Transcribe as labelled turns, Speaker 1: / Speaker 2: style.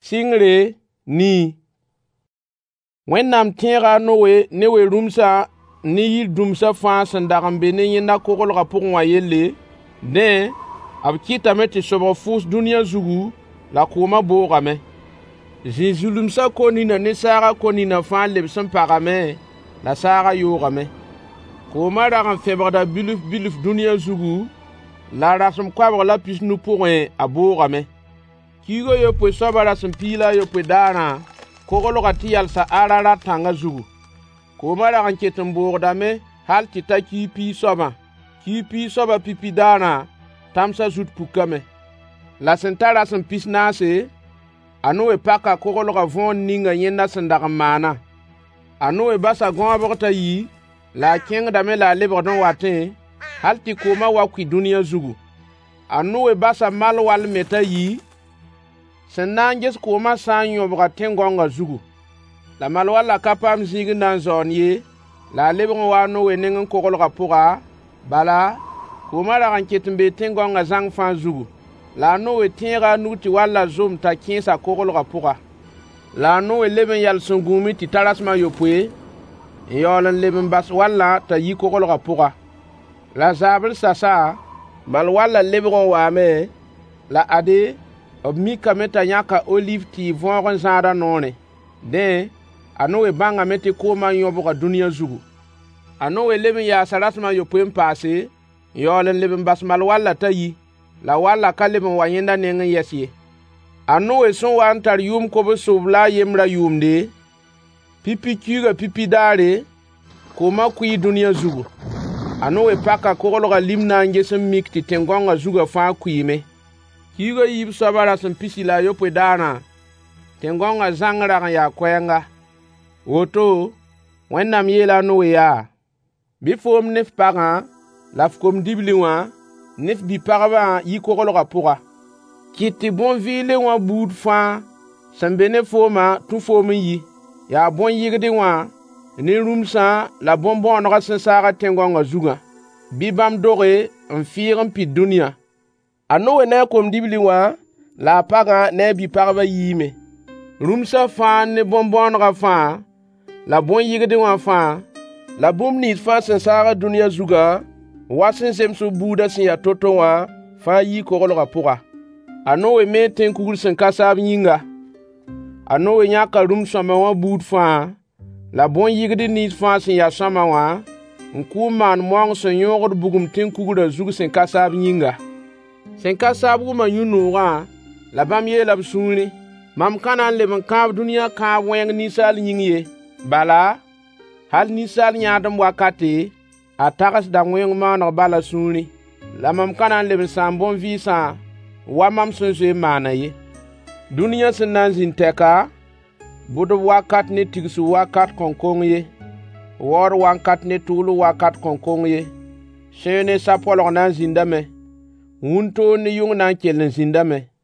Speaker 1: Singre ni. Wẽnnaam tẽega Noe ne we rũmsa ne yir dũmsa fãa sẽn dag n be ne yẽnda koglga pʋgẽ wã yelle, dẽ b kɩtame tɩ sobg fʋʋs dũniyã zugu la koomã boogame. Zĩ-zulumsã konina ne saaga konina fãa leb sẽn pagame la saaga yoogame. Koomã rag n fẽbgda bilf dũniyã zugu la rasem koabg la pisnu pʋgẽ a boogame. Kiigo yopoe soaba rasem piila yopoe daarã koglga tɩ yalsa Ararat tãngã zugu. Koomã rag n ket n boogdame hal tɩ ta kii piig soabã. Kii piig soaba pipi daarã tamsã zut pukame. La sẽn ta rasem pis naase, a Noe paka koglga võon ninga yẽnda sẽn dag n maana. A Noe basa gõobg t'a yi, la a kẽngdame la a lebgd n watẽ, hal tɩ koomã wa kʋɩ dũniyã zugu. A Noe basa mal wall me t'a yi, sẽn na n ges koomã sã n yõbga tẽn-gãonga zugu. La mal walla ka paam zĩig n na n zaoon ye, la a lebg n wa a Noe neng n koglga pʋga, bala, koomã rag n ket n bee tẽn-gãonga zãng fãa zugu. La a Noe tẽega a nug tɩ walla zom t'a kẽesa koglga pʋga. La a Noe leb n yals n gũumi tɩ ta rasmã yopoe, n yaool n leb n bas walla t'a yi koglga pʋga. La zaabr sasa, mal walla lebg n waame, la ade, b mikame t'a yãka oliv tɩ y võog n zãada noore. Dẽ, a Noe bãngame tɩ koomã yõbga dũniyã zugu. A Noe leb n yaasa rasmã yopoe n paase, n yaool n leb n bas mal walla t'a yi, la walla ka leb n wa yẽnda neng n yɛs ye. A Noe sẽn wa n tar yʋʋm kobs sob la a yembrã yʋʋmde, pipi kiuga pipi daare, koomã kʋɩɩ dũniyã zugu. A Noe paka koglga limna n ges n mik tɩ tẽn-gãonga zugã fãa kʋɩɩme. Kiuga yiib soaba rasem pisi la a yopoe daarã, tẽn-gãonga zãng rag n yaa koɛɛnga. Woto, Wẽnnaam yeela a Noe yaa: bɩ foom ne f pagã la f kom-dibli wã ne f bi-pagbã yi koglga pʋga. Kɩt tɩ bõn-vɩɩle wã buud fãa sẽn be ne foomã tũ foom n yi. Yaa bõn-yɩgdẽ wã ne rũmsã la bõn-bõonegã sẽn saagd tẽn-gãonga zugã. Bɩ bãmb doge n fɩɩg n pid dũniyã. A Noe ne a kom-dibli wã la a pagã ne a bi-pagbã yiime. Rũmsã fãa ne bõn-bõonegã fãa la bõn-yɩgdẽ wã fãa la bũmb nins fãa sẽn saagd dũniyã zugã wa sẽn zems b buudã sẽn yaa to-to wã fãa yii koglga pʋga. A Noe me tẽn-kugr sẽn ka saab yĩnga. A Noe yãka rũm-sõama wã buud fãa la bõn-yɩgd nins fãa sẽn yaa sõama wã n kʋʋm maan maoong sẽn yõogd bugum tẽn-kugrã zug sẽn ka saab yĩnga. Sẽn ka saab wʋma yũ-noogã, la bãmb yeela b sũurẽ: mam ka na n leb n kãab dũniyã kãab wẽng ninsaal yĩng ye. Bala, hal ninsaal yãadem wakate, a tagsda wẽng maaneg bala sũurẽ. La mam ka na n leb n sãam bõn-vɩɩsã wa mam sẽn zoe n maana ye. Dũniyã sẽn na n zĩnd tɛka, bʋdb wakat ne tigsb wakat kõn-kong ye. Waood wãnkat ne tʋʋl wakat kõn-kong ye. Sẽn ne sa-pɔlg na n zĩndame. Wũntoog ne yʋng na n kell n zĩndame.